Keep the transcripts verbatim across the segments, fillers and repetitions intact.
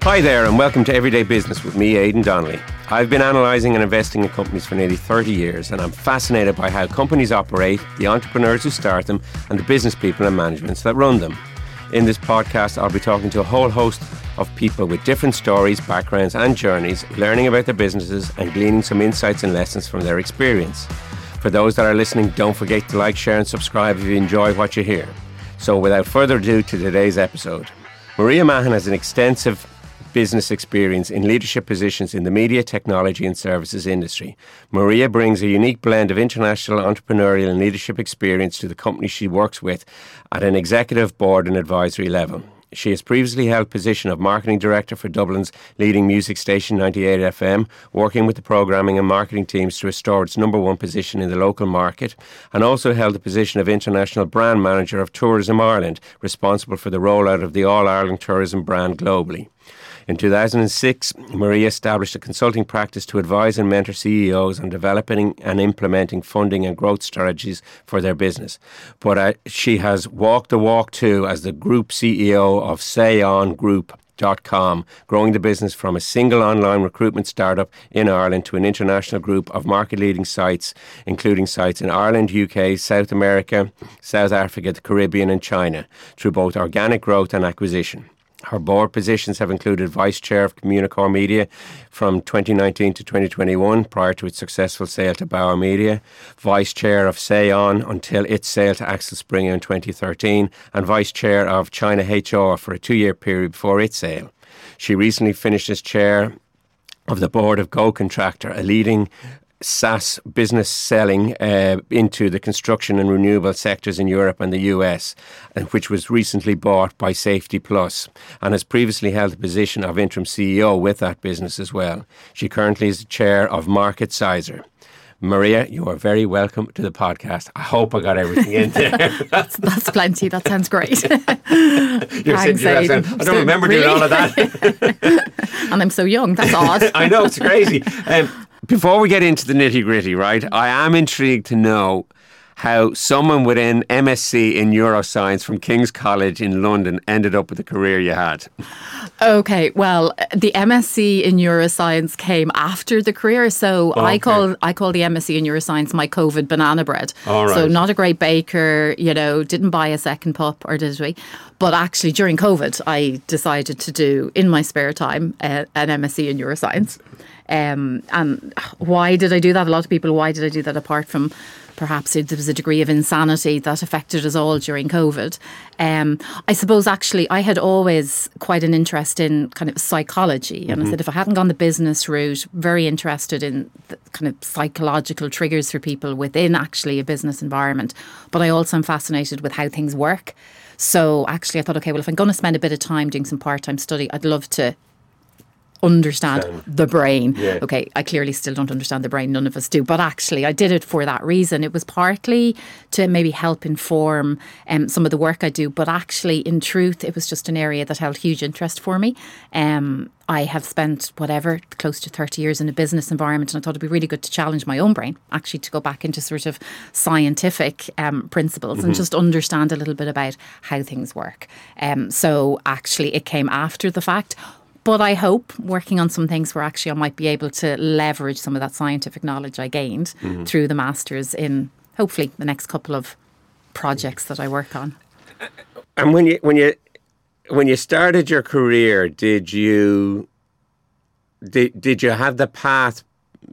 Hi there and welcome to Everyday Business with me, Aidan Donnelly. I've been analysing and investing in companies for nearly thirty years and I'm fascinated by how companies operate, the entrepreneurs who start them and the business people and managements that run them. In this podcast, I'll be talking to a whole host of people with different stories, backgrounds and journeys, learning about their businesses and gleaning some insights and lessons from their experience. For those that are listening, don't forget to like, share and subscribe if you enjoy what you hear. So without further ado to today's episode. Maria Mahan has an extensive business experience in leadership positions in the media, technology and services industry. Maria brings a unique blend of international entrepreneurial and leadership experience to the company she works with at an executive, board and advisory level. She has previously held position of marketing director for Dublin's leading music station ninety-eight F M, working with the programming and marketing teams to restore its number one position in the local market, and also held the position of international brand manager of Tourism Ireland, responsible for the rollout of the All-Ireland tourism brand globally. In two thousand six, Maria established a consulting practice to advise and mentor C E Os on developing and implementing funding and growth strategies for their business. But uh, she has walked the walk too as the group C E O of Say On Group dot com, growing the business from a single online recruitment startup in Ireland to an international group of market-leading sites, including sites in Ireland, U K, South America, South Africa, the Caribbean and China, through both organic growth and acquisition. Her board positions have included Vice Chair of Communicore Media from twenty nineteen to twenty twenty-one, prior to its successful sale to Bauer Media, Vice Chair of Say On until its sale to Axel Springer in twenty thirteen, and Vice Chair of China H R for a two-year period before its sale. She recently finished as Chair of the Board of Go Contractor, a leading SaaS business selling uh, into the construction and renewable sectors in Europe and the U S, and which was recently bought by Safety Plus, and has previously held the position of interim C E O with that business as well. She currently is the chair of Market Sizer. Maria, you are very welcome to the podcast. I hope I got everything in there. that's, that's plenty. That sounds great. You're Thanks, Aidan. I don't remember really? doing all of that. And I'm so young. That's odd. I know, it's crazy. Um, Before we get into the nitty gritty, right, I am intrigued to know how someone with an M S c in neuroscience from King's College in London ended up with the career you had. Okay, well, the M S c in neuroscience came after the career, so okay. I call I call the M S c in neuroscience my COVID banana bread. All right. So not a great baker, you know, didn't buy a second pup, or did we? But actually, during COVID, I decided to do, in my spare time, uh, an M S c in neuroscience. Um, and why did I do that? A lot of people, why did I do that apart from perhaps there was a degree of insanity that affected us all during COVID? Um, I suppose actually I had always quite an interest in kind of psychology. And mm-hmm. I said if I hadn't gone the business route, very interested in the kind of psychological triggers for people within actually a business environment. But I also am fascinated with how things work. So actually I thought, okay, well, if I'm going to spend a bit of time doing some part-time study, I'd love to understand um, the brain. Yeah. Okay, I clearly still don't understand the brain. None of us do. But actually, I did it for that reason. It was partly to maybe help inform um, some of the work I do. But actually, in truth, it was just an area that held huge interest for me. Um, I have spent, whatever, close to thirty years in a business environment, and I thought it'd be really good to challenge my own brain, actually to go back into sort of scientific um, principles mm-hmm. and just understand a little bit about how things work. Um, so actually, it came after the fact. But I hope working on some things where actually I might be able to leverage some of that scientific knowledge I gained mm-hmm. through the masters in hopefully the next couple of projects that I work on. And when you when you when you started your career, did you did did you have the path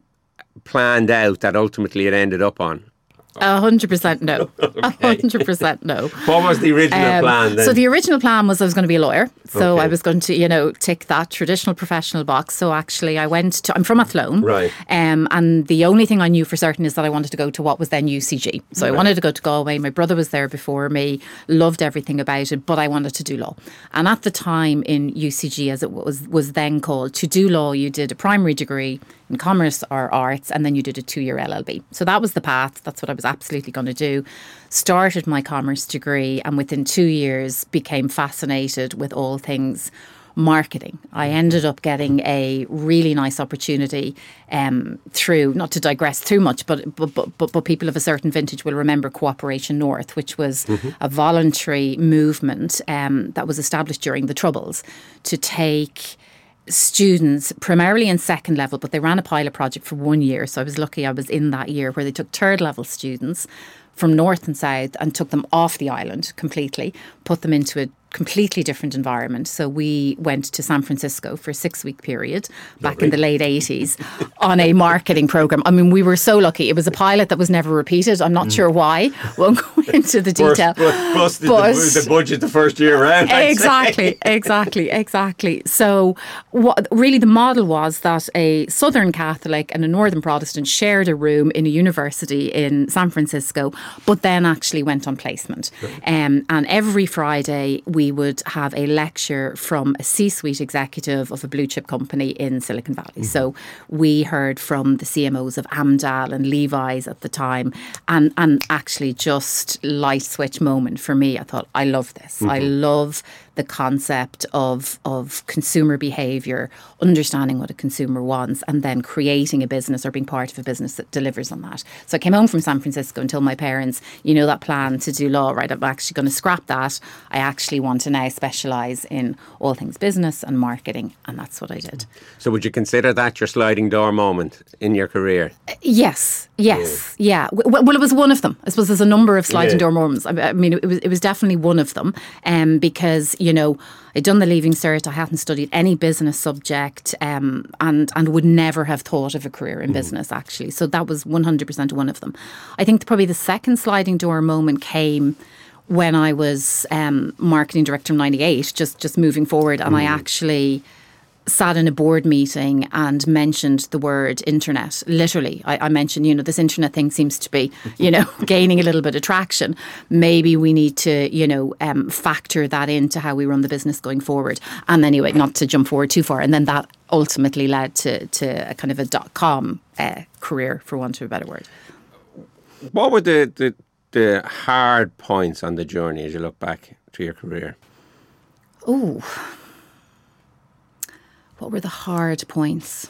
planned out that ultimately it ended up on? A hundred percent no. A hundred percent no. What was the original um, plan then? So the original plan was I was going to be a lawyer. So okay. I was going to, you know, tick that traditional professional box. So actually I went to, I'm from Athlone. Right. Um, and the only thing I knew for certain is that I wanted to go to what was then U C G. So right. I wanted to go to Galway. My brother was there before me, loved everything about it, but I wanted to do law. And at the time in U C G, as it was, was then called, to do law, you did a primary degree in commerce or arts, and then you did a two-year L L B. So that was the path. That's what I was absolutely going to do. Started my commerce degree, and within two years became fascinated with all things marketing. I ended up getting a really nice opportunity um, through, not to digress too much, but, but but but people of a certain vintage will remember Cooperation North, which was mm-hmm. a voluntary movement um, that was established during the Troubles to take students, primarily in second level, but they ran a pilot project for one year. So I was lucky I was in that year, where they took third level students from north and south and took them off the island completely, put them into a completely different environment. So we went to San Francisco for a six week period back Lovely. in the late eighties on a marketing program. I mean, we were so lucky. It was a pilot that was never repeated. I'm not mm. sure why. Won't go into the detail. But busted but, the, the budget the first year around. Exactly, exactly, exactly. So what really the model was that a Southern Catholic and a Northern Protestant shared a room in a university in San Francisco, but then actually went on placement. Um, and every Friday we would have a lecture from a C-suite executive of a blue chip company in Silicon Valley. Mm-hmm. So we heard from the C M Os of Amdal and Levi's at the time, and, and actually just light switch moment for me. I thought, I love this. Mm-hmm. I love the concept of of consumer behaviour, understanding what a consumer wants, and then creating a business or being part of a business that delivers on that. So I came home from San Francisco and told my parents, you know, that plan to do law, right, I'm actually going to scrap that. I actually want to now specialise in all things business and marketing, and that's what I did. So would you consider that your sliding door moment in your career? Uh, yes, yes, yeah. yeah. Well, well, it was one of them. I suppose there's a number of sliding yeah. door moments. I mean, it was it was definitely one of them, um, because, you know, I'd done the Leaving Cert, I hadn't studied any business subject, um, and, and would never have thought of a career in mm. business, actually. So that was one hundred percent one of them. I think probably the second sliding door moment came when I was um, marketing director of ninety-eight, just, just moving forward, and mm. I actually sat in a board meeting and mentioned the word internet. Literally, I, I mentioned, you know, this internet thing seems to be, you know, gaining a little bit of traction. Maybe we need to, you know, um, factor that into how we run the business going forward. And anyway, not to jump forward too far. And then that ultimately led to, to a kind of a dot-com uh, career, for want of a better word. What were the, the, the hard points on the journey as you look back to your career? Oh, what were the hard points?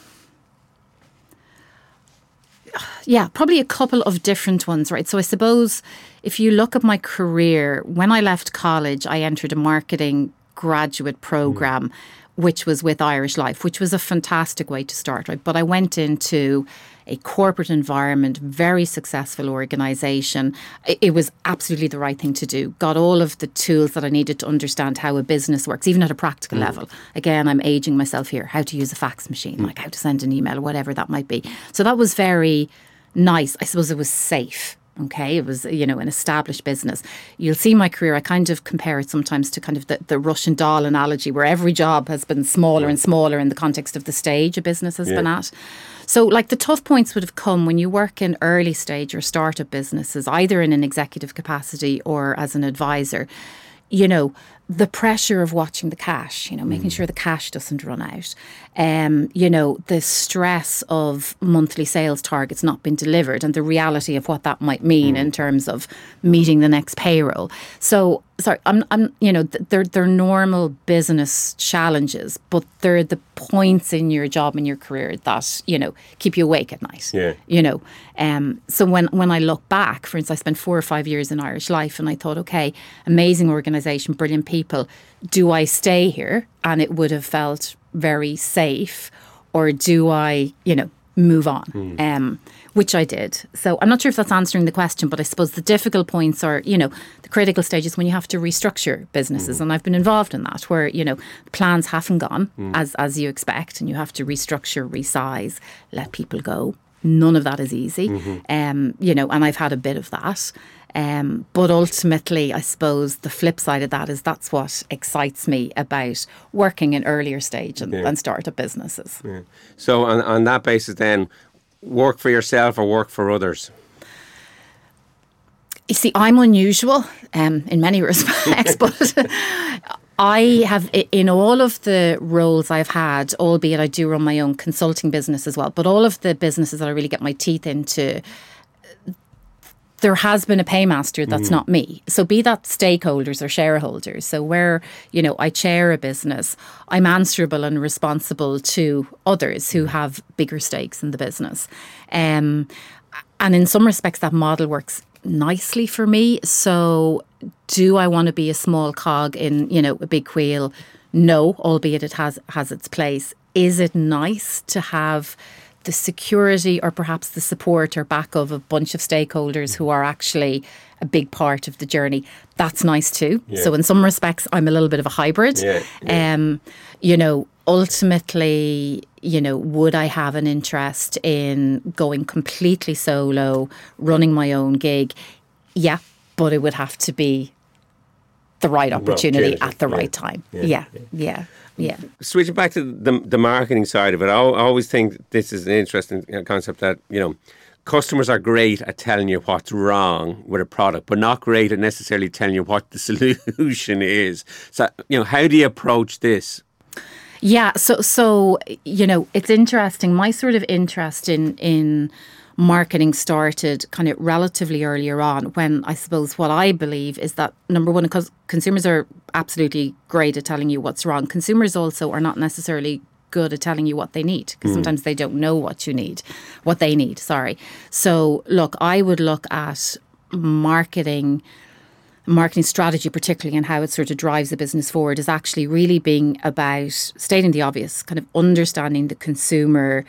Yeah, probably a couple of different ones, right? So I suppose if you look at my career, when I left college, I entered a marketing graduate program, mm. which was with Irish Life, which was a fantastic way to start, right? But I went into a corporate environment, very successful organisation. It was absolutely the right thing to do. Got all of the tools that I needed to understand how a business works, even at a practical mm. level. Again, I'm aging myself here. How to use a fax machine, mm. like how to send an email, whatever that might be. So that was very nice. I suppose it was safe. Okay, it was, you know, an established business. You'll see my career, I kind of compare it sometimes to kind of the, the Russian doll analogy, where every job has been smaller and smaller in the context of the stage a business has yeah. been at. So like the tough points would have come when you work in early stage or startup businesses, either in an executive capacity or as an advisor. You know, the pressure of watching the cash, you know, making mm. sure the cash doesn't run out. Um, you know, the stress of monthly sales targets not being delivered and the reality of what that might mean mm. in terms of meeting the next payroll. So, sorry, I'm, I'm, you know, they're, they're normal business challenges, but they're the points in your job and your career that, you know, keep you awake at night. Yeah. You know, um, so when, when I look back, for instance, I spent four or five years in Irish Life and I thought, okay, amazing organisation, brilliant people. Do I stay here? And it would have felt very safe, or do I, you know, move on? Mm. Um, which I did. So I'm not sure if that's answering the question, but I suppose the difficult points are, you know, the critical stages when you have to restructure businesses. Mm. And I've been involved in that, where, you know, plans haven't gone mm. as, as you expect, and you have to restructure, resize, let people go. None of that is easy. Mm-hmm. Um, you know, and I've had a bit of that. Um, but ultimately, I suppose the flip side of that is that's what excites me about working in earlier stage and, yeah. and startup businesses. Yeah. So on, on that basis then, work for yourself or work for others? You see, I'm unusual um, in many respects, but I have, in all of the roles I've had, albeit I do run my own consulting business as well, but all of the businesses that I really get my teeth into, there has been a paymaster that's mm. not me. So be that stakeholders or shareholders. So where, you know, I chair a business, I'm answerable and responsible to others who have bigger stakes in the business. Um, and in some respects, that model works nicely for me. So do I want to be a small cog in, you know, a big wheel? No, albeit it has has its place. is it nice to have the security or perhaps the support or back of a bunch of stakeholders who are actually a big part of the journey? That's nice too. Yeah. So in some respects, I'm a little bit of a hybrid. Yeah, yeah. Um, you know, ultimately, you know, would I have an interest in going completely solo, running my own gig? Yeah, but it would have to be the right opportunity right, at the yeah, right time. Yeah, yeah, yeah. yeah. yeah. Switching back to the the marketing side of it, I always think this is an interesting concept that, you know, customers are great at telling you what's wrong with a product, but not great at necessarily telling you what the solution is. So, you know, how do you approach this? Yeah, so so you know, it's interesting. My sort of interest in in marketing started kind of relatively earlier on, when I suppose what I believe is that, number one, because consumers are absolutely great at telling you what's wrong, consumers also are not necessarily good at telling you what they need, because mm. sometimes they don't know what you need, what they need, sorry. So look, I would look at marketing marketing strategy particularly, and how it sort of drives the business forward, is actually really being about stating the obvious, kind of understanding the consumer,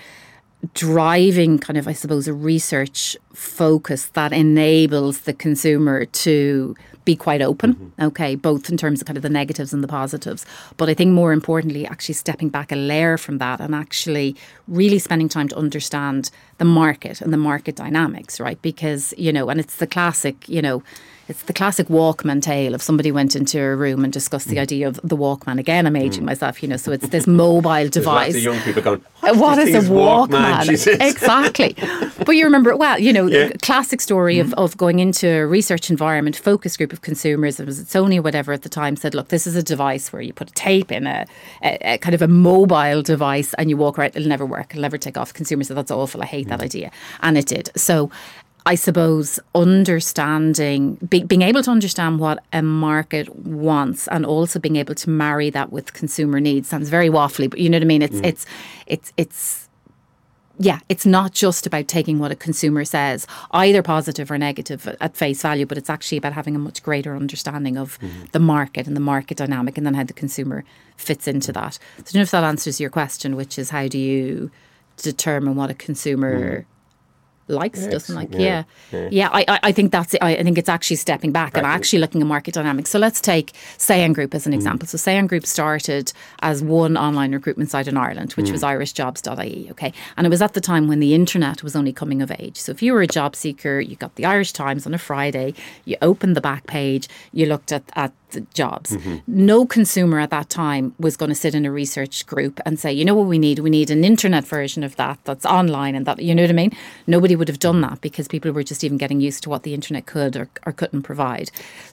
driving kind of, I suppose, a research focus that enables the consumer to be quite open, mm-hmm. okay, both in terms of kind of the negatives and the positives. But I think more importantly, actually stepping back a layer from that and actually really spending time to understand the market and the market dynamics, right? Because, you know, and it's the classic, you know, it's the classic Walkman tale of somebody went into a room and discussed the mm. idea of the Walkman. Again, I'm aging mm. myself, you know, so it's this mobile device. Lots of young people going, what, what is a Walkman? Walkman? Exactly. But you remember, well, you know, yeah. the classic story mm. of, of going into a research environment, focus group of consumers, it was Sony or whatever at the time, said, look, this is a device where you put a tape in, a, a, a kind of a mobile device, and you walk around, it'll never work, it'll never take off. Consumers said, that's awful, I hate mm. that idea. And it did. So I suppose understanding, be, being able to understand what a market wants, and also being able to marry that with consumer needs, sounds very waffly, but you know what I mean? It's, mm. it's, it's, it's, yeah, it's not just about taking what a consumer says, either positive or negative at face value, but it's actually about having a much greater understanding of mm. the market and the market dynamic, and then how the consumer fits into that. So I don't know if that answers your question, which is, how do you determine what a consumer mm. likes, yes, doesn't like, yeah, yeah. yeah. yeah I, I think that's it. I, I think it's actually stepping back right. and actually looking at market dynamics. So let's take Sayan Group as an example. Mm. So Sayan Group started as one online recruitment site in Ireland, which mm. was irish jobs dot I E, okay? And it was at the time when the internet was only coming of age. So if you were a job seeker, you got the Irish Times on a Friday, you opened the back page, you looked at, at the jobs. Mm-hmm. No consumer at that time was going to sit in a research group and say, you know what we need? We need an internet version of that that's online, and that, you know what I mean? Nobody would have done that, because people were just even getting used to what the internet could or, or couldn't provide.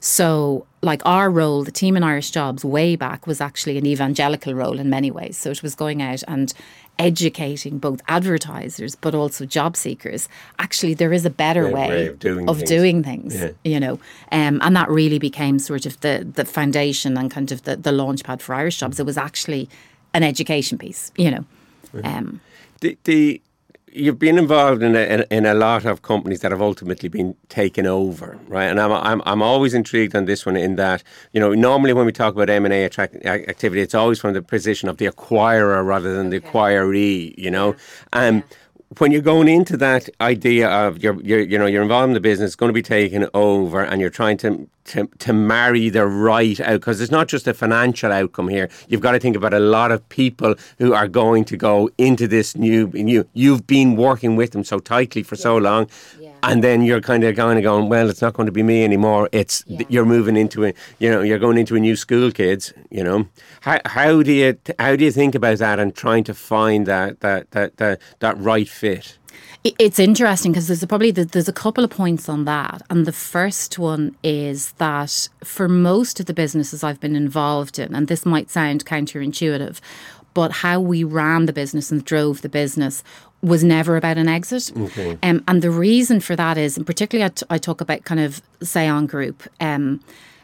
So like our role, the team in Irish Jobs way back, was actually an evangelical role in many ways. So it was going out and educating both advertisers but also job seekers. Actually, there is a better yeah, way, way of doing of things, doing things yeah. you know. Um, and that really became sort of the, the foundation and kind of the, the launch pad for Irish Jobs. It was actually an education piece, you know. Um, the, the You've been involved in a, in, in a lot of companies that have ultimately been taken over, right? And I'm I'm I'm always intrigued on this one, in that, you know, normally when we talk about M and A attract, activity, it's always from the position of the acquirer rather than the acquiree, you know. Um, yeah. When you're going into that idea of you're, you're you know, you're involved in the business, going to be taken over, and you're trying to to, to marry the right out, because it's not just a financial outcome here. You've got to think about a lot of people who are going to go into this new new. You've been working with them so tightly for yeah. so long. Yeah. And then you're kind of kind of going, well, it's not going to be me anymore. It's yeah. you're moving into a, you know, you're going into a new school, kids. You know, how how do you how do you think about that, and trying to find that that that that, that right fit? It's interesting, because there's a, probably there's a couple of points on that, and the first one is that for most of the businesses I've been involved in, and this might sound counterintuitive, but how we ran the business and drove the business was never about an exit. Okay. Um, and the reason for that is, and particularly I, t- I talk about kind of Sayan Group, um,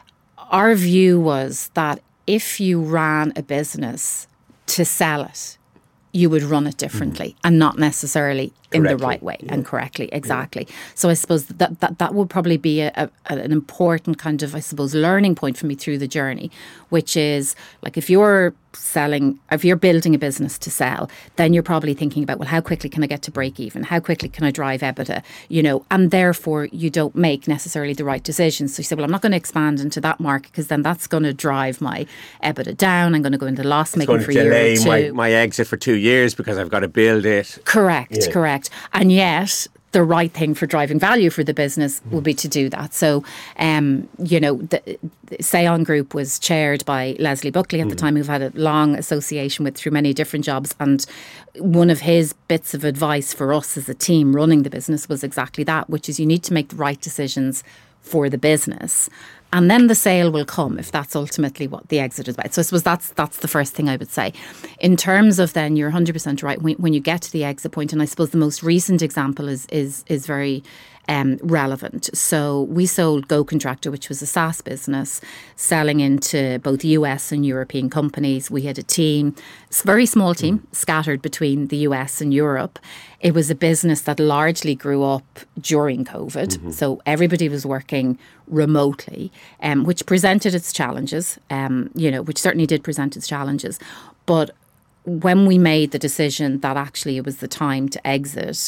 our view was that if you ran a business to sell it, you would run it differently mm. and not necessarily in correctly. The right way yeah. and correctly. Exactly. Yeah. So I suppose that, that that would probably be a, a, an important kind of, I suppose, learning point for me through the journey, which is like, if you're selling, if you're building a business to sell, then you're probably thinking about, well, how quickly can I get to break even? How quickly can I drive EBITDA? You know, and therefore you don't make necessarily the right decisions. So you say, well, I'm not going to expand into that market because then that's going to drive my EBITDA down. I'm going to go into loss making for a year or two. It's going to delay my, my exit for two years because I've got to build it. Correct, yeah. correct. And yet the right thing for driving value for the business mm. will be to do that. So, um, you know, the, the Sayon Group was chaired by Leslie Buckley at mm. the time, who've had a long association with through many different jobs. And one of his bits of advice for us as a team running the business was exactly that, which is you need to make the right decisions for the business. And then the sale will come if that's ultimately what the exit is about. So I suppose that's that's the first thing I would say. In terms of then, you're one hundred percent right. When, when you get to the exit point, and I suppose the most recent example is is is very um, relevant. So we sold Go Contractor, which was a SaaS business, selling into both U S and European companies. We had a team, a very small team, mm. scattered between the U S and Europe. It was a business that largely grew up during COVID. Mm-hmm. So everybody was working remotely, um, which presented its challenges, um, you know, which certainly did present its challenges. But when we made the decision that actually it was the time to exit,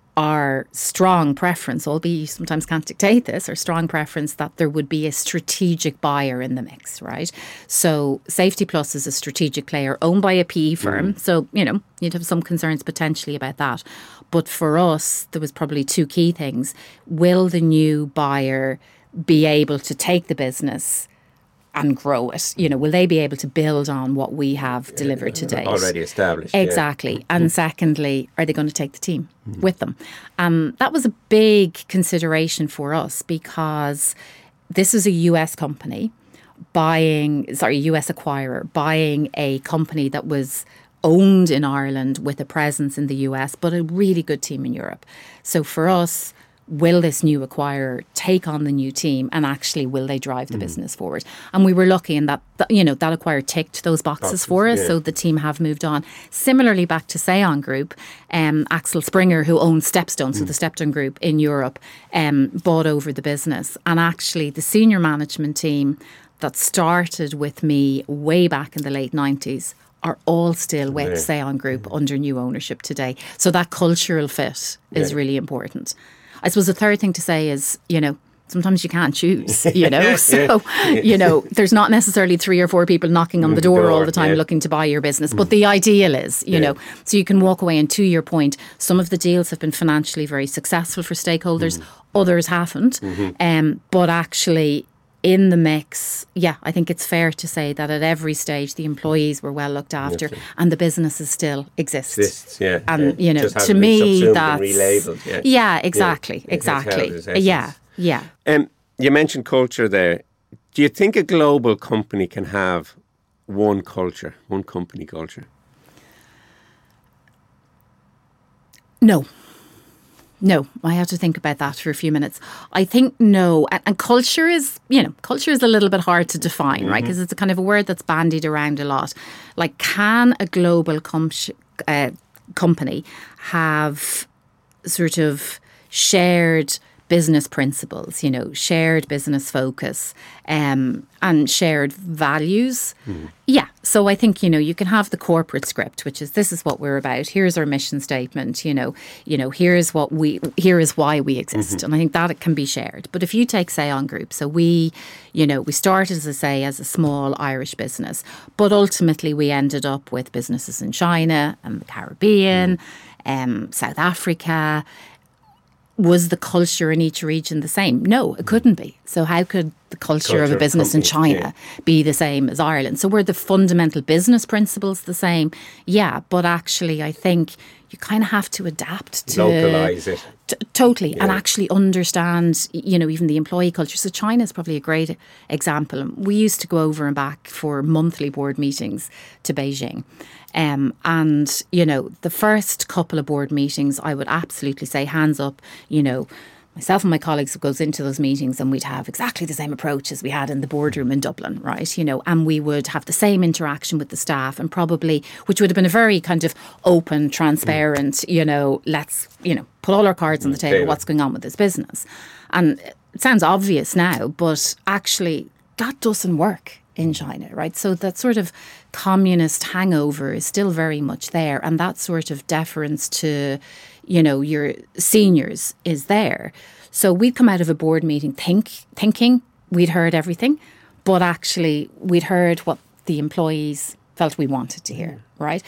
our strong preference, albeit you sometimes can't dictate this, our strong preference that there would be a strategic buyer in the mix, right? So Safety Plus is a strategic player owned by a P E firm. Mm. So, you know, you'd have some concerns potentially about that. But for us, there was probably two key things. Will the new buyer be able to take the business and grow it? You know, will they be able to build on what we have delivered to date? Already established. Exactly. Yeah. And secondly, are they going to take the team mm-hmm. with them? Um, that was a big consideration for us because this is a U S company buying, sorry, U S acquirer buying a company that was owned in Ireland with a presence in the U S, but a really good team in Europe. So for us, will this new acquirer take on the new team and actually will they drive the mm. business forward? And we were lucky in that, that, you know, that acquirer ticked those boxes, boxes for us. Yeah. So the team have moved on. Similarly, back to Sayon Group, um, Axel Springer, who owns Stepstone, mm. so the Stepstone Group in Europe, um, bought over the business. And actually the senior management team that started with me way back in the late nineties are all still with yeah. Sayon Group mm. under new ownership today. So that cultural fit is yeah. really important. I suppose the third thing to say is, you know, sometimes you can't choose, you know. So, you know, there's not necessarily three or four people knocking on the door, the door all the time yeah. looking to buy your business. But the ideal is, you yeah. know, so you can walk away. And to your point, some of the deals have been financially very successful for stakeholders. Mm. Others haven't. Mm-hmm. Um, but actually, in the mix, yeah, I think it's fair to say that at every stage the employees were well looked after yes, and the businesses still exist. Exists, yeah. And, yeah. you know, to me, that's... relabeled, yeah. Yeah, exactly, yeah. exactly. Yeah, yeah. Um, you mentioned culture there. Do you think a global company can have one culture, one company culture? No. No, I have to think about that for a few minutes. I think no. And, and culture is, you know, culture is a little bit hard to define, mm-hmm. right? Because it's a kind of a word that's bandied around a lot. Like, can a global com- uh, company have sort of shared business principles, you know, shared business focus um, and shared values? Mm. Yeah. So I think, you know, you can have the corporate script, which is this is what we're about. Here's our mission statement. You know, you know, here's what we, here is why we exist. Mm-hmm. And I think that it can be shared. But if you take Sayon Group, so we, you know, we started, as I say, as a small Irish business, but ultimately we ended up with businesses in China and the Caribbean, mm. um, South Africa. Was the culture in each region the same? No, it couldn't be. So how could the culture, culture of a business in China yeah. be the same as Ireland? So were the fundamental business principles the same? Yeah, but actually I think you kind of have to adapt to... Localise it. T- totally. Yeah. And actually understand, you know, even the employee culture. So China is probably a great example. We used to go over and back for monthly board meetings to Beijing. Um, and, you know, the first couple of board meetings, I would absolutely say, hands up, you know, myself and my colleagues goes into those meetings and we'd have exactly the same approach as we had in the boardroom in Dublin, right? You know, and we would have the same interaction with the staff and probably, which would have been a very kind of open, transparent, mm. you know, let's, you know, put all our cards on the table, what's going on with this business. And it sounds obvious now, but actually that doesn't work in China, right? So that sort of communist hangover is still very much there, and that sort of deference to, you know, your seniors is there. So we'd come out of a board meeting think, thinking we'd heard everything, but actually we'd heard what the employees felt we wanted to hear, right?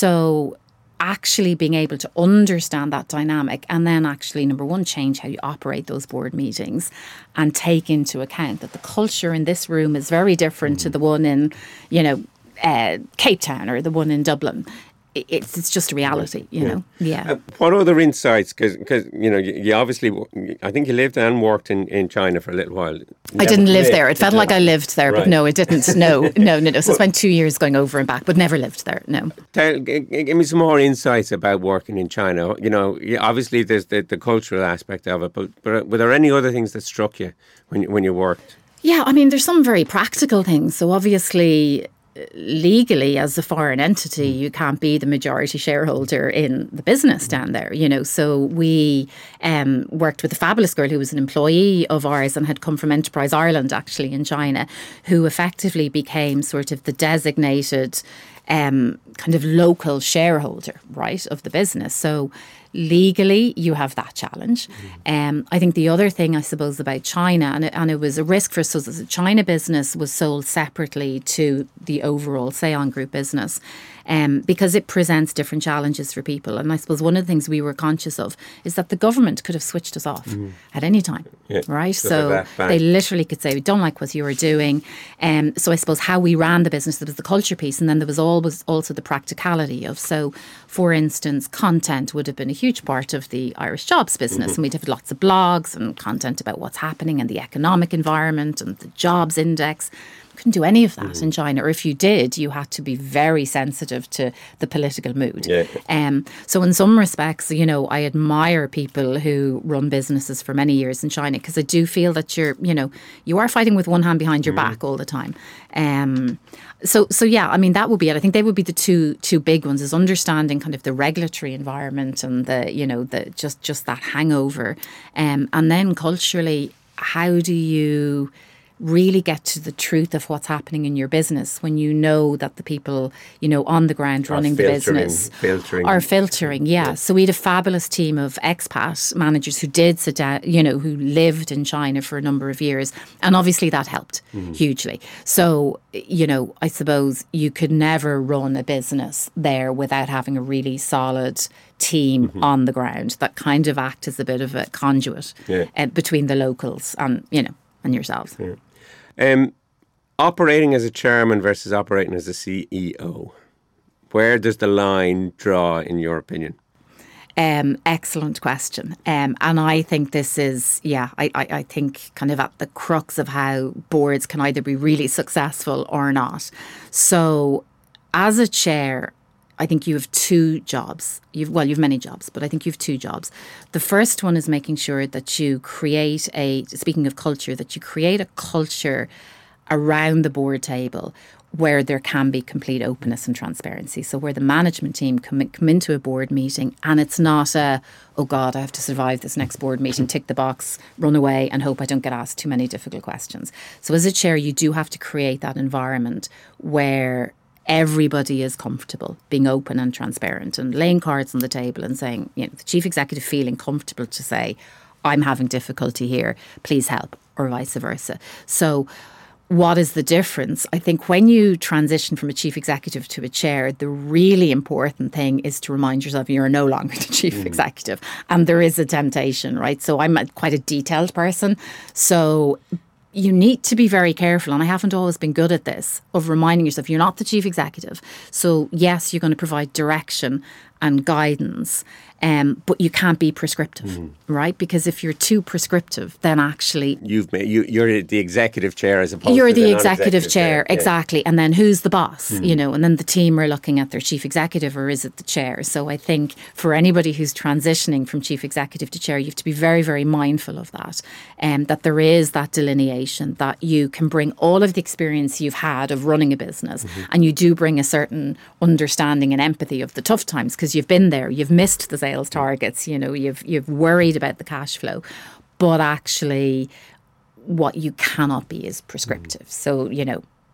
So actually being able to understand that dynamic and then actually, number one, change how you operate those board meetings and take into account that the culture in this room is very different mm-hmm. to the one in, you know, uh, Cape Town or the one in Dublin. It's it's just a reality, you know. Yeah. Uh, what other insights? Because you know, you, you obviously, I think you lived and worked in, in China for a little while. Never I didn't live lived, there. It felt like I lived there, right. But no, it didn't. No, no, no, no. So I spent two years going over and back, but never lived there. No. Tell, give me some more insights about working in China. You know, obviously there's the, the cultural aspect of it, but but were there any other things that struck you when you, when you worked? Yeah, I mean, there's some very practical things. So obviously, legally, as a foreign entity, you can't be the majority shareholder in the business down there, you know. So we um, worked with a fabulous girl who was an employee of ours and had come from Enterprise Ireland, actually, in China, who effectively became sort of the designated um, kind of local shareholder, right, of the business. So legally, you have that challenge. Mm-hmm. Um, I think the other thing, I suppose, about China, and it, and it was a risk for us, was the China business was sold separately to the overall Seon Group business, um, because it presents different challenges for people. And I suppose one of the things we were conscious of is that the government could have switched us off mm-hmm. at any time, yeah. right? So they literally could say, we don't like what you were doing. Um, so I suppose how we ran the business, there was the culture piece, and then there was always also the practicality of, so for instance, content would have been a huge part of the Irish Jobs business, mm-hmm. and we'd have lots of blogs and content about what's happening in the economic environment and the jobs index. Couldn't do any of that mm-hmm. in China, or if you did, you had to be very sensitive to the political mood. Yeah. Um, so in some respects, you know, I admire people who run businesses for many years in China, because I do feel that you're, you know, you are fighting with one hand behind your mm-hmm. back all the time. Um, so, so yeah, I mean, that would be it. I think they would be the two two big ones: is understanding kind of the regulatory environment and the, you know, the just just that hangover, um, and then culturally, how do you really get to the truth of what's happening in your business when you know that the people, you know, on the ground running the business filtering. are filtering. Yeah. yeah. So we had a fabulous team of expat managers who did sit down, you know, who lived in China for a number of years. And obviously that helped mm-hmm. hugely. So, you know, I suppose you could never run a business there without having a really solid team mm-hmm. on the ground that kind of act as a bit of a conduit yeah. uh, between the locals and, you know, and yourselves. Yeah. Um, operating as a chairman versus operating as a C E O, where does the line draw, in your opinion? Um, excellent question. Um, and I think this is, yeah, I, I, I think kind of at the crux of how boards can either be really successful or not. So as a chair, I think you have two jobs. You've, well, you have many jobs, but I think you have two jobs. The first one is making sure that you create a, speaking of culture, that you create a culture around the board table where there can be complete openness and transparency. So where the management team come, come into a board meeting and it's not a, oh God, I have to survive this next board meeting, tick the box, run away and hope I don't get asked too many difficult questions. So as a chair, you do have to create that environment where everybody is comfortable being open and transparent and laying cards on the table and saying, you know, the chief executive feeling comfortable to say, I'm having difficulty here, please help, or vice versa. So what is the difference? I think when you transition from a chief executive to a chair, the really important thing is to remind yourself you're no longer the chief mm. executive. And there is a temptation, right? So I'm a, quite a detailed person. So you need to be very careful, and I haven't always been good at this, of reminding yourself you're not the chief executive. So yes, you're going to provide direction and guidance, um, but you can't be prescriptive, mm. right? Because if you're too prescriptive, then actually you've made, you, you're the executive chair as opposed you're to the, the executive chair, chair. Yeah. Exactly. And then who's the boss? Mm. You know, and then the team are looking at their chief executive, or is it the chair? So I think for anybody who's transitioning from chief executive to chair, you have to be very, very mindful of that, and um, that there is that delineation, that you can bring all of the experience you've had of running a business, mm-hmm. and you do bring a certain understanding and empathy of the tough times because you've been there, you've missed the sales targets, you know, you've you've worried about the cash flow, but actually what you cannot be is prescriptive. Mm. So, you know,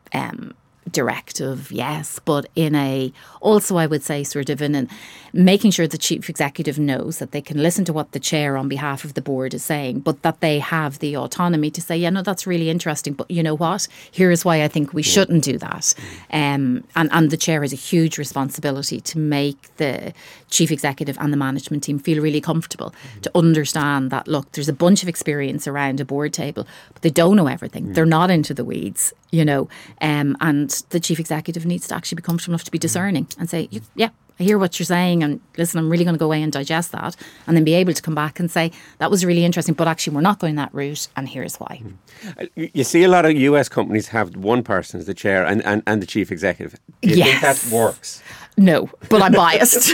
um, directive, yes, but in a, also I would say sort of in an, making sure the chief executive knows that they can listen to what the chair on behalf of the board is saying, but that they have the autonomy to say, yeah, no, that's really interesting, but you know what, here's why I think we shouldn't do that. Um, and, and the chair has a huge responsibility to make the chief executive and the management team feel really comfortable, mm. to understand that, look, there's a bunch of experience around a board table, but they don't know everything. Mm. They're not into the weeds, you know, um, and the chief executive needs to actually be comfortable enough to be discerning and say, yeah, I hear what you're saying, and listen, I'm really going to go away and digest that, and then be able to come back and say, that was really interesting, but actually we're not going that route, and here's why. You see a lot of U S companies have one person as the chair and, and, and the chief executive. Do you yes. think that works? No, but I'm biased.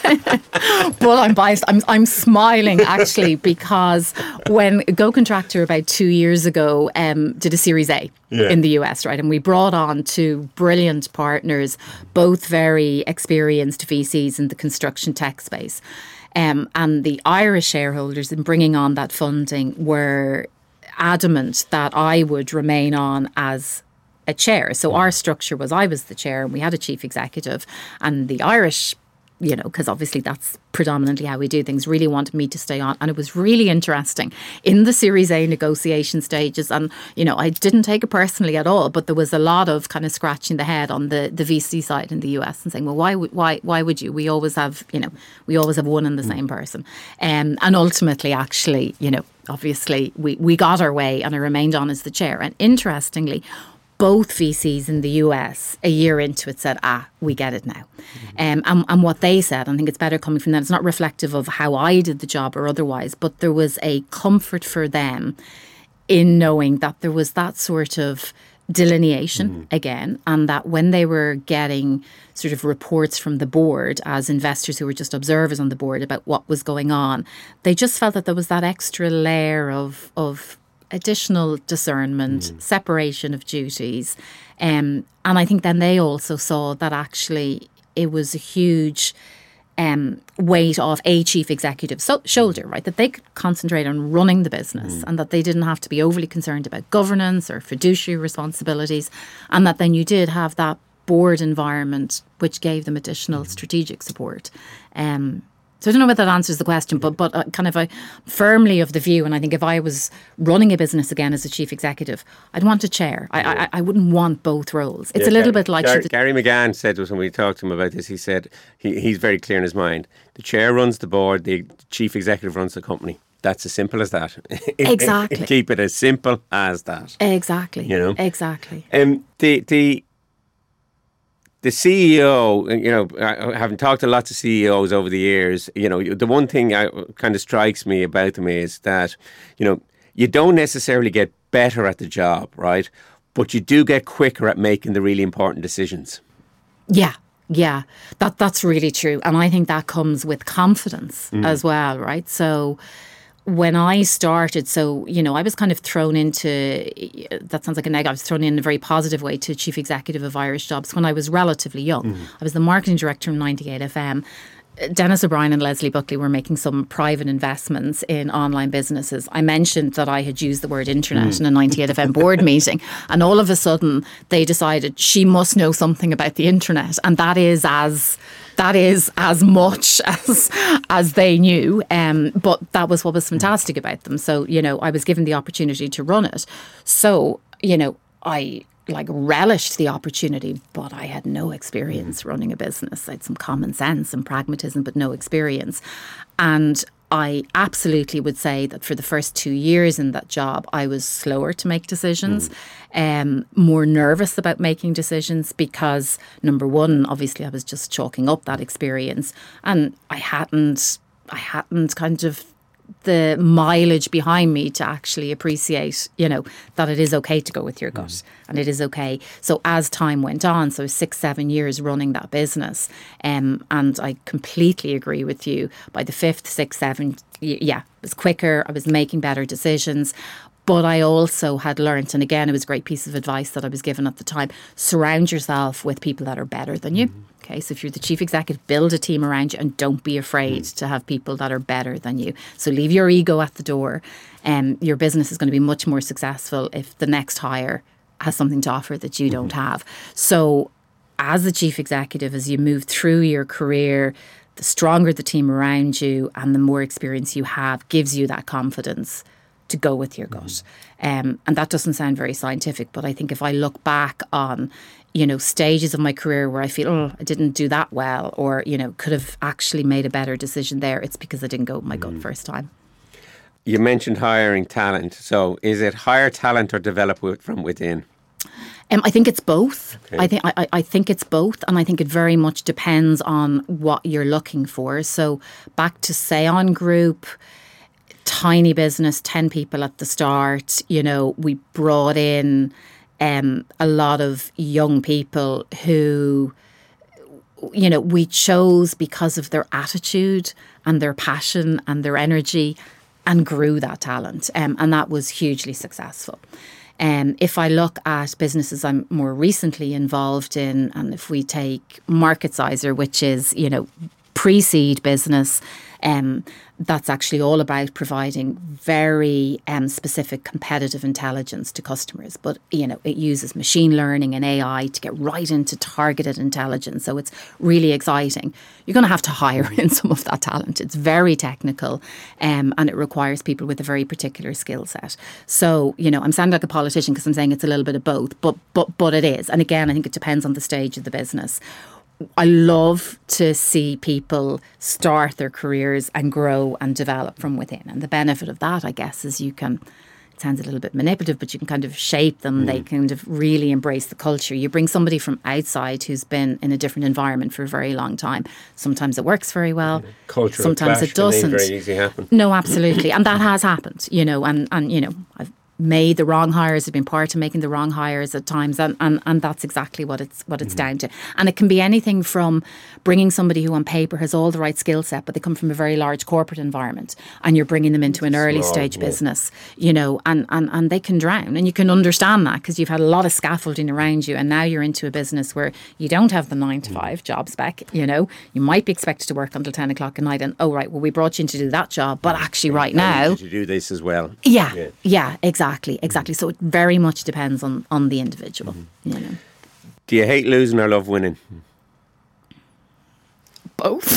but I'm biased. I'm I'm smiling actually, because when Go Contractor about two years ago um, did a Series A yeah. in the U S, right, and we brought on two brilliant partners, both very experienced V Cs in the construction tech space, um, and the Irish shareholders in bringing on that funding were adamant that I would remain on as a chair. So our structure was, I was the chair and we had a chief executive, and the Irish, you know, because obviously that's predominantly how we do things, really wanted me to stay on. And it was really interesting in the Series A negotiation stages. And, you know, I didn't take it personally at all, but there was a lot of kind of scratching the head on the, the V C side in the U S and saying, well, why would, why, why would you? We always have, you know, we always have one and the same person. Um, and ultimately, actually, you know, obviously we, we got our way and I remained on as the chair. And interestingly, both V Cs in the U S a year into it said, ah, we get it now. Mm-hmm. Um, and, and what they said, I think it's better coming from them, it's not reflective of how I did the job or otherwise, but there was a comfort for them in knowing that there was that sort of delineation mm-hmm. again, and that when they were getting sort of reports from the board as investors who were just observers on the board about what was going on, they just felt that there was that extra layer of of additional discernment, mm. separation of duties. Um, and I think then they also saw that actually it was a huge um, weight off a chief executive's so- shoulder, right? That they could concentrate on running the business mm. and that they didn't have to be overly concerned about governance or fiduciary responsibilities. And that then you did have that board environment which gave them additional mm. strategic support. Um So I don't know whether that answers the question, but but uh, kind of a firmly of the view, and I think if I was running a business again as a chief executive, I'd want a chair. I I, I wouldn't want both roles. It's yeah, a little Gary, bit like... Gary, Gary McGann said to us when we talked to him about this, he said he, he's very clear in his mind. The chair runs the board, the chief executive runs the company. That's as simple as that. Exactly. Keep it as simple as that. Exactly. You know? Exactly. Um, the... the The C E O, you know, having talked to lots of C E Os over the years, you know, the one thing I, kind of strikes me about them is that, you know, you don't necessarily get better at the job, right? But you do get quicker at making the really important decisions. Yeah, yeah, that that's really true. And I think that comes with confidence mm. as well, right? So when I started, so, you know, I was kind of thrown into, that sounds like a negative, I was thrown in a very positive way to chief executive of Irish Jobs when I was relatively young. Mm. I was the marketing director of ninety-eight F M. Dennis O'Brien and Leslie Buckley were making some private investments in online businesses. I mentioned that I had used the word internet mm. in a ninety-eight F M board meeting, and all of a sudden they decided she must know something about the internet, and that is as that is as much as as they knew. Um, but that was what was fantastic about them. So, you know, I was given the opportunity to run it. So, you know, I like relished the opportunity, but I had no experience mm. running a business. I had some common sense and pragmatism, but no experience. And I absolutely would say that for the first two years in that job, I was slower to make decisions, mm. um, more nervous about making decisions because, number one, obviously I was just chalking up that experience, and I hadn't, I hadn't kind of the mileage behind me to actually appreciate, you know, that it is okay to go with your gut mm. and it is okay. So as time went on, so six, seven years running that business, um, and I completely agree with you, by the fifth, sixth, seventh, yeah, it was quicker, I was making better decisions. But I also had learnt, and again, it was a great piece of advice that I was given at the time, surround yourself with people that are better than you. Mm. Okay, so if you're the chief executive, build a team around you and don't be afraid mm. to have people that are better than you. So leave your ego at the door. Um, your business is going to be much more successful if the next hire has something to offer that you mm-hmm. don't have. So as a chief executive, as you move through your career, the stronger the team around you and the more experience you have gives you that confidence to go with your gut. Um, and that doesn't sound very scientific, but I think if I look back on, you know, stages of my career where I feel, oh, I didn't do that well, or, you know, could have actually made a better decision there, it's because I didn't go with my gut first time. You mentioned hiring talent. So is it hire talent or develop it from within? Um, I think it's both. Okay. I think I, I think it's both, and I think it very much depends on what you're looking for. So back to Seon Group, tiny business, ten people at the start. You know, we brought in um, a lot of young people who, you know, we chose because of their attitude and their passion and their energy, and grew that talent, um, and that was hugely successful. Um, if I look at businesses I'm more recently involved in, and if we take MarketSizer, which is, you know, pre-seed business, um, that's actually all about providing very um, specific competitive intelligence to customers. But, you know, it uses machine learning and A I to get right into targeted intelligence. So it's really exciting. You're going to have to hire in some of that talent. It's very technical, um, and it requires people with a very particular skill set. So, you know, I'm sounding like a politician because I'm saying it's a little bit of both, but but but it is. And again, I think it depends on the stage of the business. I love to see people start their careers and grow and develop from within. And the benefit of that, I guess, is you can, it sounds a little bit manipulative, but you can kind of shape them. Mm. They kind of really embrace the culture. You bring somebody from outside who's been in a different environment for a very long time. Sometimes it works very well. Yeah. Cultural Sometimes clash it doesn't. Can very easily happen. No, absolutely. And that has happened, you know, and, and you know, I've made the wrong hires, have been part of making the wrong hires at times, and, and, and that's exactly what it's what it's mm-hmm. down to. And it can be anything from bringing somebody who on paper has all the right skill set, but they come from a very large corporate environment, and you're bringing them into an early Small, stage yeah. business, you know, and, and, and they can drown. And you can understand that because you've had a lot of scaffolding around you, and now you're into a business where you don't have the nine to five mm-hmm. job spec, you know, you might be expected to work until ten o'clock at night, and oh right, well we brought you in to do that job, but actually right How now did you do this as well? Yeah, yeah, yeah exactly. Exactly, exactly. So it very much depends on, on the individual. Mm-hmm. You know. Do you hate losing or love winning? Both.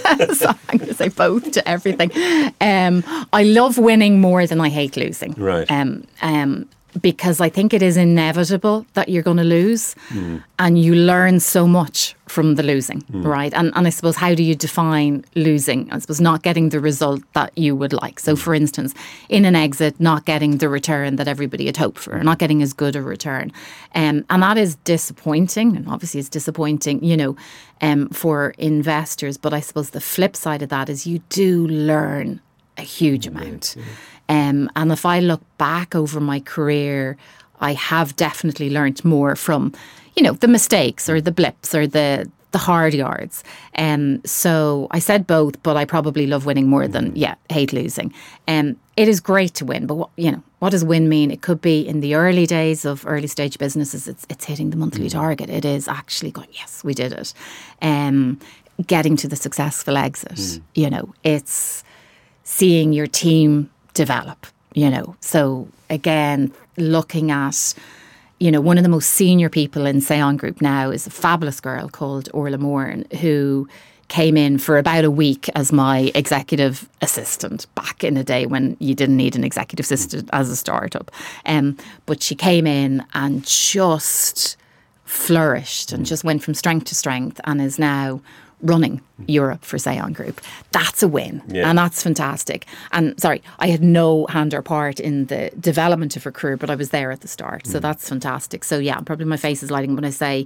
So I'm going to say both to everything. Um, I love winning more than I hate losing. Right. Um, um, because I think it is inevitable that you're going to lose, mm. and you learn so much from the losing, mm. right? And and I suppose, how do you define losing? I suppose not getting the result that you would like. So, for instance, in an exit, not getting the return that everybody had hoped for, or not getting as good a return. Um, and that is disappointing, and obviously it's disappointing, you know, um, for investors. But I suppose the flip side of that is you do learn a huge amount. Yeah. Um, and if I look back over my career, I have definitely learnt more from, you know, the mistakes or the blips or the the hard yards. Um, so I said both, but I probably love winning more than, yeah, hate losing. Um, it is great to win, but, what, you know, what does win mean? It could be in the early days of early stage businesses, it's, it's hitting the monthly mm. target. It is actually going, yes, we did it. Um, getting to the successful exit, mm. you know, it's seeing your team develop, you know. So again, looking at, you know, one of the most senior people in Seon Group now is a fabulous girl called Orla Moran, who came in for about a week as my executive assistant back in a day when you didn't need an executive assistant as a startup. Um, but she came in and just flourished and just went from strength to strength, and is now running Europe for Seon Group. That's a win. Yeah. And that's fantastic. And sorry, I had no hand or part in the development of her career, but I was there at the start. So mm. that's fantastic. So yeah, probably my face is lighting when I say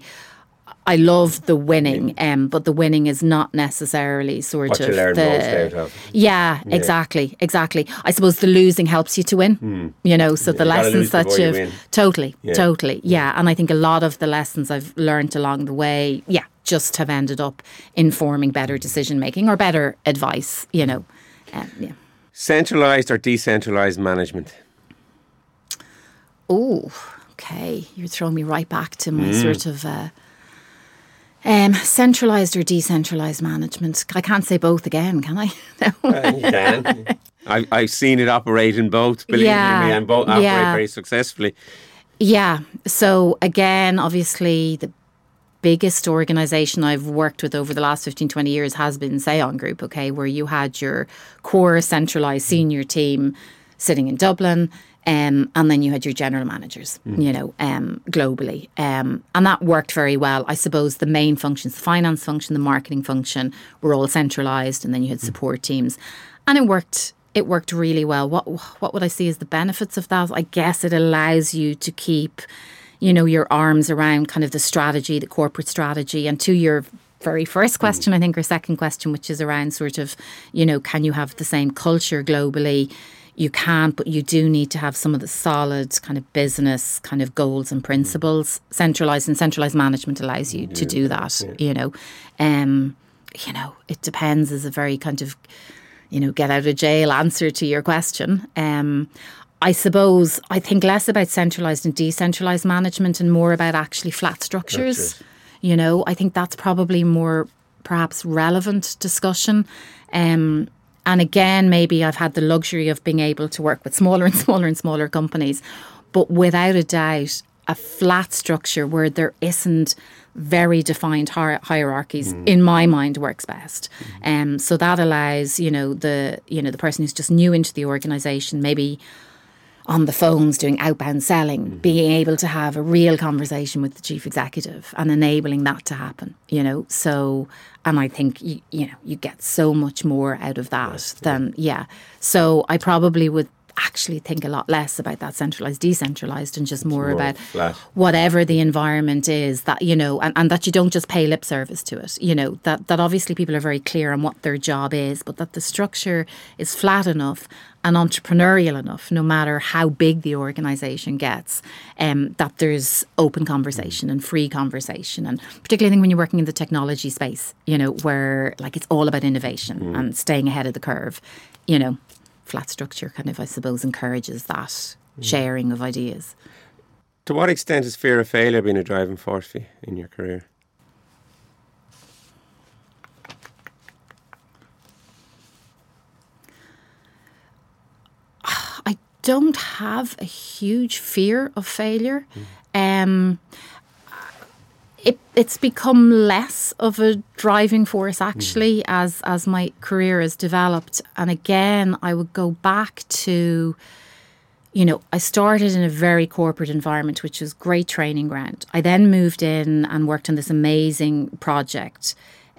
I love the winning, um, but the winning is not necessarily sort what of you learn the, most out of. Yeah, yeah, exactly, exactly. I suppose the losing helps you to win, mm. you know, so yeah, the you lessons that you've... You totally, yeah. totally, yeah. And I think a lot of the lessons I've learned along the way, yeah, just have ended up informing better decision making or better advice, you know. Um, yeah. Centralised or decentralised management? Oh, okay. You're throwing me right back to my mm. sort of uh, um, centralised or decentralised management. I can't say both again, can I? No. Uh, you can. I, I've seen it operate in both, believe yeah, me, and both operate yeah. very successfully. Yeah. So again, obviously the biggest organisation I've worked with over the last fifteen, twenty years has been Sayon Group, okay, where you had your core centralised senior team sitting in Dublin, um, and then you had your general managers, mm. you know, um, globally. Um, and that worked very well. I suppose the main functions, the finance function, the marketing function, were all centralised, and then you had support mm. teams. And it worked it worked really well. What what would I see as the benefits of that? I guess it allows you to keep, you know, your arms around kind of the strategy, the corporate strategy. And to your very first question, I think, or second question, which is around sort of, you know, can you have the same culture globally? You can't, but you do need to have some of the solid kind of business kind of goals and principles. Centralised and centralised management allows you yeah, to do that, yeah. you know. Um, you know, it depends is a very kind of, you know, get out of jail answer to your question. Um I suppose I think less about centralised and decentralised management and more about actually flat structures. You know, I think that's probably more perhaps relevant discussion. Um, and again, maybe I've had the luxury of being able to work with smaller and smaller and smaller companies. But without a doubt, a flat structure where there isn't very defined hier- hierarchies, mm. in my mind, works best. Mm. Um, so that allows, you know, the you know the person who's just new into the organisation, maybe on the phones doing outbound selling, mm-hmm. being able to have a real conversation with the chief executive and enabling that to happen, you know. So, and I think, you, you know, you get so much more out of that yes, than, yeah. yeah. So I probably would actually think a lot less about that centralised, decentralised, and just more, more about flat. Whatever the environment is that, you know, and, and that you don't just pay lip service to it, you know, that, that obviously people are very clear on what their job is, but that the structure is flat enough and entrepreneurial enough, no matter how big the organisation gets, um, that there's open conversation and free conversation. And particularly I think when you're working in the technology space, you know, where like it's all about innovation mm. and staying ahead of the curve, you know, flat structure kind of, I suppose, encourages that mm. sharing of ideas. To what extent has fear of failure been a driving force for you in your career? I don't have a huge fear of failure. Mm. Um, it, it's become less of a driving force, actually, mm. as, as my career has developed. And again, I would go back to, you know, I started in a very corporate environment, which was great training ground. I then moved in and worked on this amazing project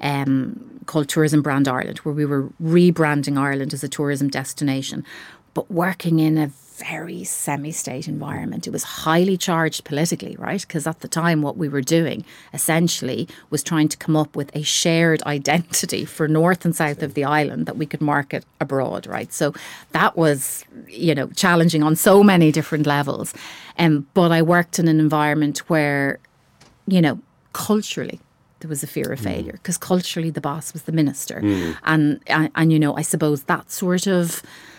um, called Tourism Brand Ireland, where we were rebranding Ireland as a tourism destination, but working in a very semi-state environment. It was highly charged politically, right? Because at the time what we were doing essentially was trying to come up with a shared identity for north and south of the island that we could market abroad, right? So that was, you know, challenging on so many different levels. Um, but I worked in an environment where, you know, culturally, there was a fear of failure because mm. culturally the boss was the minister. Mm. And, and, and, you know, I suppose that sort of,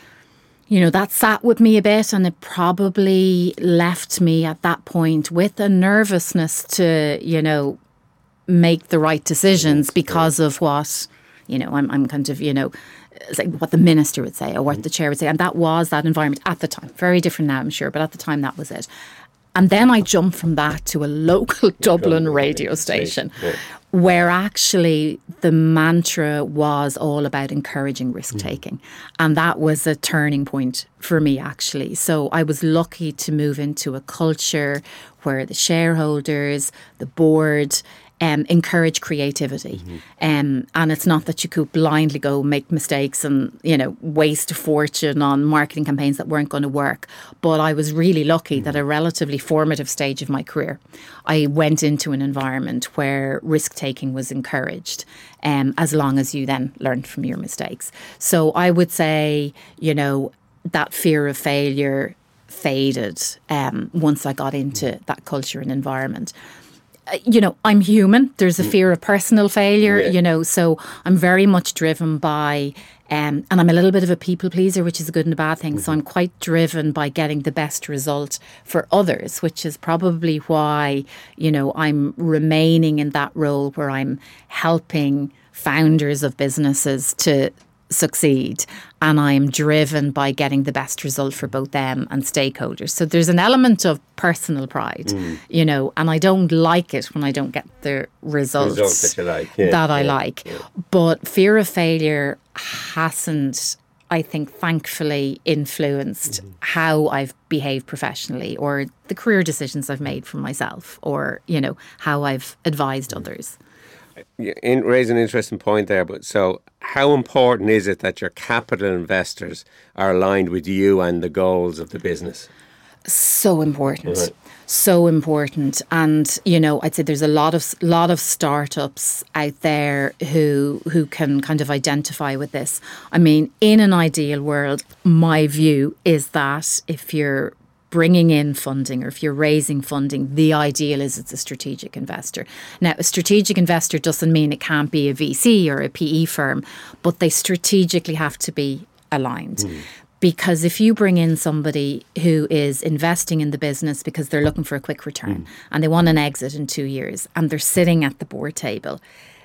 you know, that sat with me a bit, and it probably left me at that point with a nervousness to, you know, make the right decisions because of what, you know, I'm, I'm kind of, you know, it's like what the minister would say or what the chair would say. And that was that environment at the time. Very different now, I'm sure, but at the time that was it. And then I jumped from that to a local Dublin radio station where actually the mantra was all about encouraging risk-taking. And that was a turning point for me, actually. So I was lucky to move into a culture where the shareholders, the board, Um, encourage creativity. Mm-hmm. Um, and it's not that you could blindly go make mistakes and, you know, waste a fortune on marketing campaigns that weren't going to work. But I was really lucky mm-hmm. that at a relatively formative stage of my career, I went into an environment where risk-taking was encouraged, um, as long as you then learned from your mistakes. So I would say, you know, that fear of failure faded um, once I got into mm-hmm. that culture and environment. You know, I'm human. There's a fear of personal failure, yeah. you know, so I'm very much driven by, um, and I'm a little bit of a people pleaser, which is a good and a bad thing. Mm-hmm. So I'm quite driven by getting the best result for others, which is probably why, you know, I'm remaining in that role where I'm helping founders of businesses to succeed, and I am driven by getting the best result for both them and stakeholders. So there's an element of personal pride, mm. you know, and I don't like it when I don't get the results, results that, you like. yeah, that I yeah, like. Yeah. But fear of failure hasn't, I think, thankfully influenced mm-hmm. how I've behaved professionally, or the career decisions I've made for myself, or, you know, how I've advised mm-hmm. others. You raise an interesting point there, but so how important is it that your capital investors are aligned with you and the goals of the business? So important. Right. So important. And, you know, I'd say there's a lot of lot of startups out there who who can kind of identify with this. I mean, in an ideal world, my view is that if you're bringing in funding, or if you're raising funding, the ideal is it's a strategic investor. Now, a strategic investor doesn't mean it can't be a V C or a P E firm, but they strategically have to be aligned. Mm. Because if you bring in somebody who is investing in the business because they're looking for a quick return mm. and they want an exit in two years and they're sitting at the board table,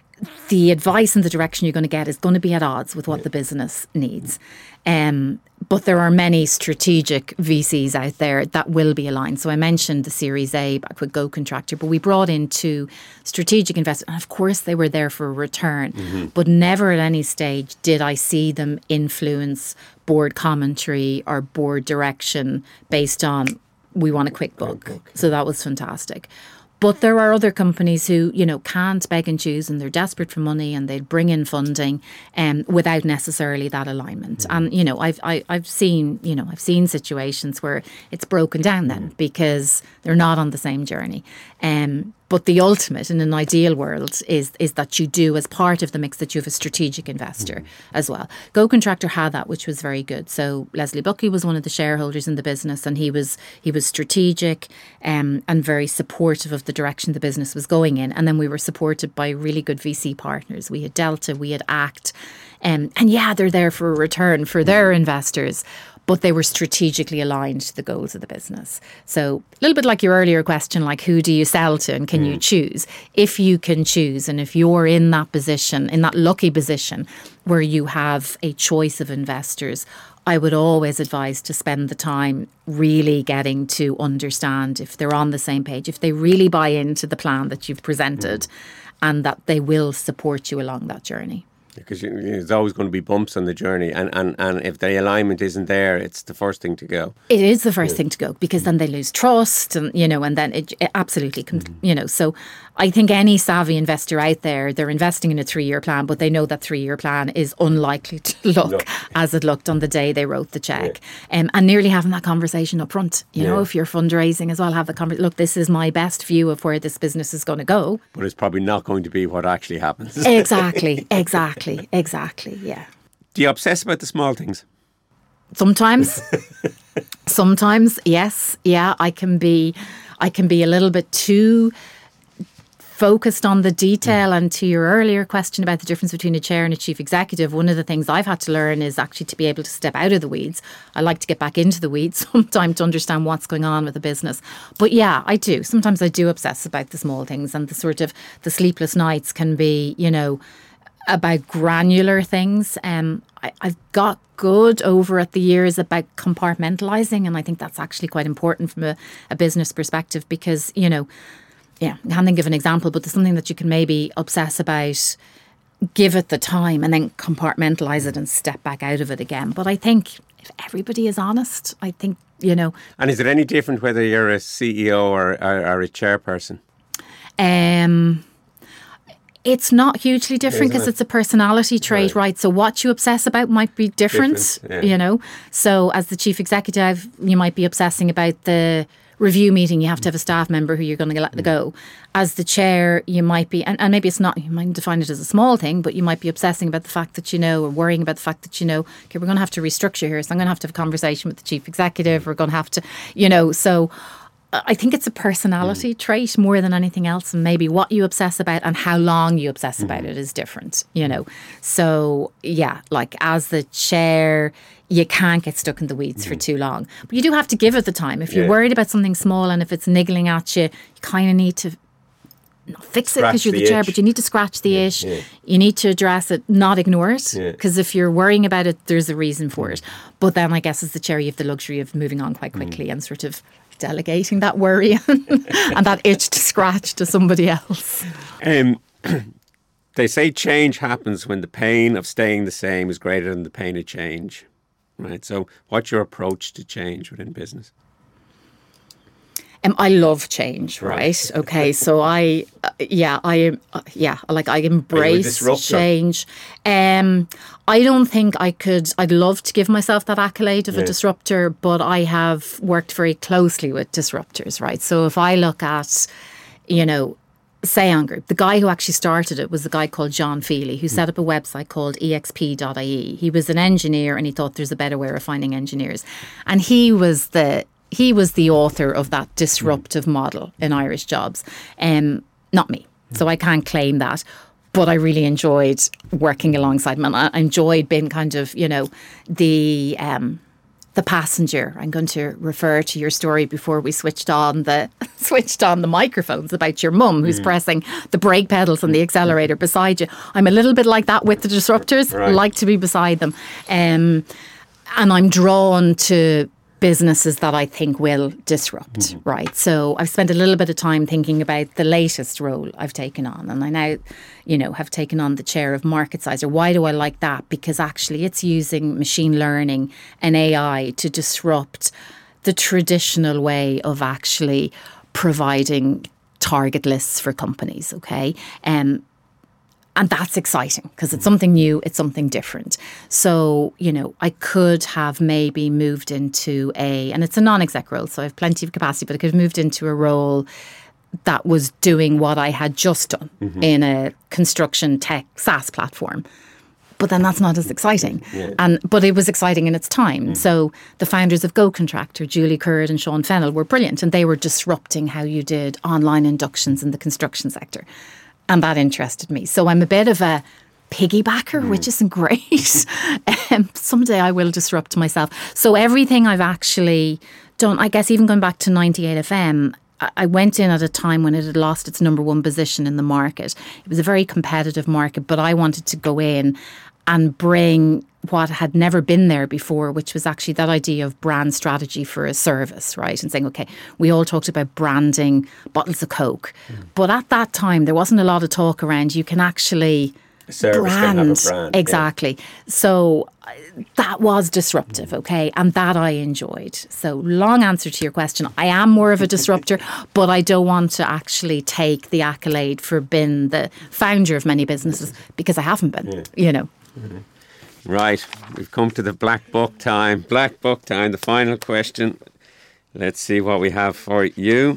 the advice and the direction you're going to get is going to be at odds with what yeah. the business needs. Um, but there are many strategic V Cs out there that will be aligned. So I mentioned the Series A back with Go Contractor, but we brought in two strategic investors. And of course, they were there for a return, mm-hmm. but never at any stage did I see them influence board commentary or board direction based on, we want a quick buck. So that was fantastic. But there are other companies who, you know, can't beg and choose, and they're desperate for money, and they'd bring in funding um, without necessarily that alignment. Mm. And, you know, I've I, I've seen, you know, I've seen situations where it's broken down then because they're not on the same journey. Um, but the ultimate in an ideal world is is that you do, as part of the mix, that you have a strategic investor mm. as well. Go Contractor had that, which was very good. So Leslie Buckley was one of the shareholders in the business, and he was he was strategic um, and very supportive of the direction the business was going in. And then we were supported by really good V C partners. We had Delta, we had ACT, um, and yeah, they're there for a return for their investors, but they were strategically aligned to the goals of the business. So a little bit like your earlier question, like who do you sell to and can mm. you choose? If you can choose, and if you're in that position, in that lucky position where you have a choice of investors, I would always advise to spend the time really getting to understand if they're on the same page, if they really buy into the plan that you've presented, mm. and that they will support you along that journey. Because you, there's always going to be bumps on the journey, and, and, and if the alignment isn't there, it's the first thing to go. It is the first yeah. thing to go, because then they lose trust, and you know, and then it, it absolutely, can, mm-hmm. you know. So I think any savvy investor out there, they're investing in a three-year plan, but they know that three-year plan is unlikely to look no. as it looked on the day they wrote the check, yeah. um, and nearly having that conversation up front. You yeah. know, if you're fundraising as well, have the conversation. Look, this is my best view of where this business is going to go, but it's probably not going to be what actually happens. Exactly, exactly. Exactly, yeah. Do you obsess about the small things? Sometimes. Sometimes, yes. Yeah, I can be I can be a little bit too focused on the detail. Mm. And to your earlier question about the difference between a chair and a chief executive, one of the things I've had to learn is actually to be able to step out of the weeds. I like to get back into the weeds sometimes to understand what's going on with the business. But yeah, I do. Sometimes I do obsess about the small things, and the sort of the sleepless nights can be, you know, about granular things. Um, I, I've got good over at the years about compartmentalising, and I think that's actually quite important from a, a business perspective, because, you know, yeah, I can't think of an example, but there's something that you can maybe obsess about, give it the time, and then compartmentalise it and step back out of it again. But I think if everybody is honest, I think, you know. And is it any different whether you're a C E O or, or, or a chairperson? Um... It's not hugely different because it? it's a personality trait, right. right? So what you obsess about might be different, different yeah. you know. So as the chief executive, you might be obsessing about the review meeting. You have to have a staff member who you're going to let mm. go. As the chair, you might be, and, and maybe it's not, you might define it as a small thing, but you might be obsessing about the fact that, you know, or worrying about the fact that, you know, okay, we're going to have to restructure here. So I'm going to have to have a conversation with the chief executive. We're going to have to, you know, so I think it's a personality mm. trait more than anything else, and maybe what you obsess about and how long you obsess mm. about it is different, you know. So, yeah, like as the chair, you can't get stuck in the weeds mm. for too long. But you do have to give it the time. If you're yeah. worried about something small and if it's niggling at you, you kind of need to not fix it because you're the, the chair, but you need to scratch the yeah, itch. Yeah. You need to address it, not ignore it. Because yeah. if you're worrying about it, there's a reason for it. But then I guess as the chair, you have the luxury of moving on quite quickly mm. and sort of delegating that worry and that itch to scratch to somebody else. Um, they say change happens when the pain of staying the same is greater than the pain of change. Right. So what's your approach to change within business? Um, I love change, right? right? Okay, so I, uh, yeah, I am, uh, yeah, like I embrace change. Um, I don't think I could. I'd love to give myself that accolade of yeah. a disruptor, but I have worked very closely with disruptors, right? So if I look at, you know, Sayon Group, the guy who actually started it was the guy called John Feely, who set up a website called E X P dot I E. He was an engineer, and he thought there's a better way of finding engineers, and he was the He was the author of that disruptive model in Irish Jobs, um, not me. So I can't claim that. But I really enjoyed working alongside him. And I enjoyed being kind of, you know, the um, the passenger. I'm going to refer to your story before we switched on the switched on the microphones about your mum who's mm. pressing the brake pedals and the accelerator beside you. I'm a little bit like that with the disruptors. Right. Like to be beside them. Um, and I'm drawn to businesses that I think will disrupt, mm-hmm. right? So I've spent a little bit of time thinking about the latest role I've taken on, and I now, you know, have taken on the chair of Market Sizer. Why do I like that? Because actually it's using machine learning and A I to disrupt the traditional way of actually providing target lists for companies, okay? Um, And that's exciting because it's something new, it's something different. So, you know, I could have maybe moved into a, and it's a non-exec role, so I have plenty of capacity, but I could have moved into a role that was doing what I had just done mm-hmm. in a construction tech SaaS platform. But then that's not as exciting. Yeah. And But it was exciting in its time. Mm. So the founders of Go Contractor, Julie Currid and Sean Fennell, were brilliant, and they were disrupting how you did online inductions in the construction sector. And that interested me. So I'm a bit of a piggybacker, mm. which isn't great. um, someday I will disrupt myself. So everything I've actually done, I guess even going back to ninety-eight F M, I went in at a time when it had lost its number one position in the market. It was a very competitive market, but I wanted to go in and bring what had never been there before, which was actually that idea of brand strategy for a service, right? And saying, okay, we all talked about branding bottles of Coke. Mm. But at that time, there wasn't a lot of talk around you can actually a service brand. Can have a brand. Exactly. Yeah. So that was disruptive, okay? And that I enjoyed. So long answer to your question. I am more of a disruptor, but I don't want to actually take the accolade for being the founder of many businesses because I haven't been, yeah. you know. Mm-hmm. Right, we've come to the black book time. Black book time, the final question. Let's see what we have for you.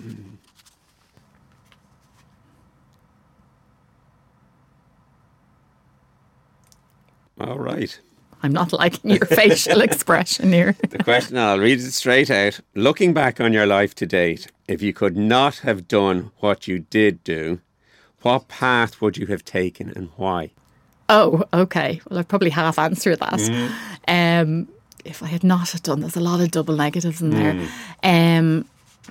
All right. I'm not liking your facial expression here. The question, I'll read it straight out. Looking back on your life to date, if you could not have done what you did do, what path would you have taken and why? Oh, okay. Well, I've probably half answered that. Mm. Um, if I had not done, there's a lot of double negatives in there. Mm. Um,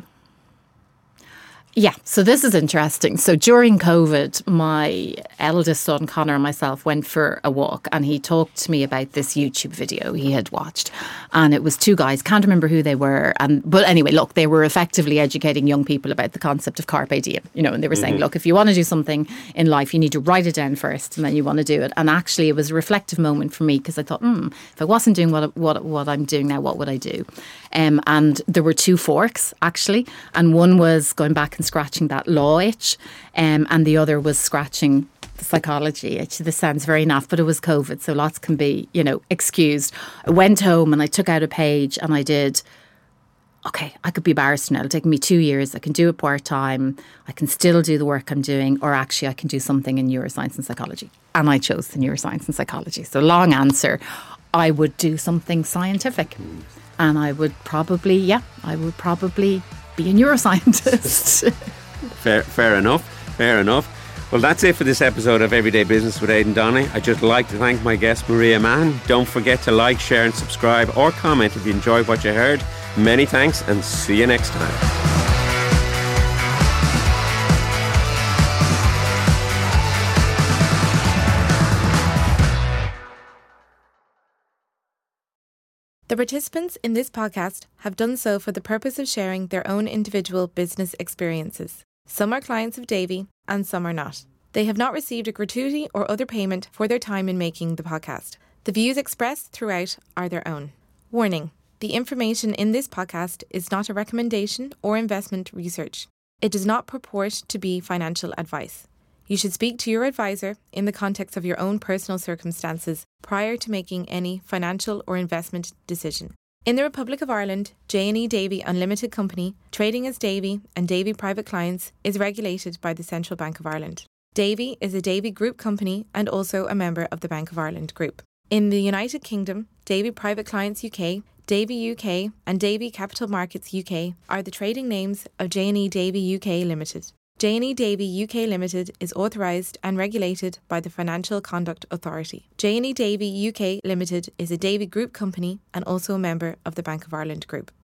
yeah, so this is interesting. So during COVID, my eldest son, Connor, and myself went for a walk, and he talked to me about this YouTube video he had watched. And it was two guys, can't remember who they were. And But anyway, look, they were effectively educating young people about the concept of carpe diem, you know, and they were mm-hmm. saying, look, if you want to do something in life, you need to write it down first, and then you want to do it. And actually, it was a reflective moment for me because I thought, hmm, if I wasn't doing what, what, what I'm doing now, what would I do? Um, and there were two forks, actually. And one was going back and scratching that law itch, um, and the other was scratching the psychology itch. This sounds very naff, but it was COVID, so lots can be, you know, excused. I went home and I took out a page and I did, okay, I could be a barrister now. It'll take me two years. I can do it part-time. I can still do the work I'm doing, or actually I can do something in neuroscience and psychology. And I chose the neuroscience and psychology. So long answer, I would do something scientific. And I would probably, yeah, I would probably be a neuroscientist. Fair, fair enough, fair enough. Well, that's it for this episode of Everyday Business with Aidan Donnelly. I'd just like to thank my guest, Maria Mann. Don't forget to like, share and subscribe or comment if you enjoyed what you heard. Many thanks and see you next time. The participants in this podcast have done so for the purpose of sharing their own individual business experiences. Some are clients of Davy and some are not. They have not received a gratuity or other payment for their time in making the podcast. The views expressed throughout are their own. Warning: the information in this podcast is not a recommendation or investment research. It does not purport to be financial advice. You should speak to your advisor in the context of your own personal circumstances prior to making any financial or investment decision. In the Republic of Ireland, J and E Davy Unlimited Company, trading as Davy and Davy Private Clients, is regulated by the Central Bank of Ireland. Davy is a Davy Group company and also a member of the Bank of Ireland Group. In the United Kingdom, Davy Private Clients U K, Davy U K and Davy Capital Markets U K are the trading names of J and E Davy U K Limited. J and E Davy U K Limited is authorised and regulated by the Financial Conduct Authority. J and E Davy U K Limited is a Davy Group company and also a member of the Bank of Ireland Group.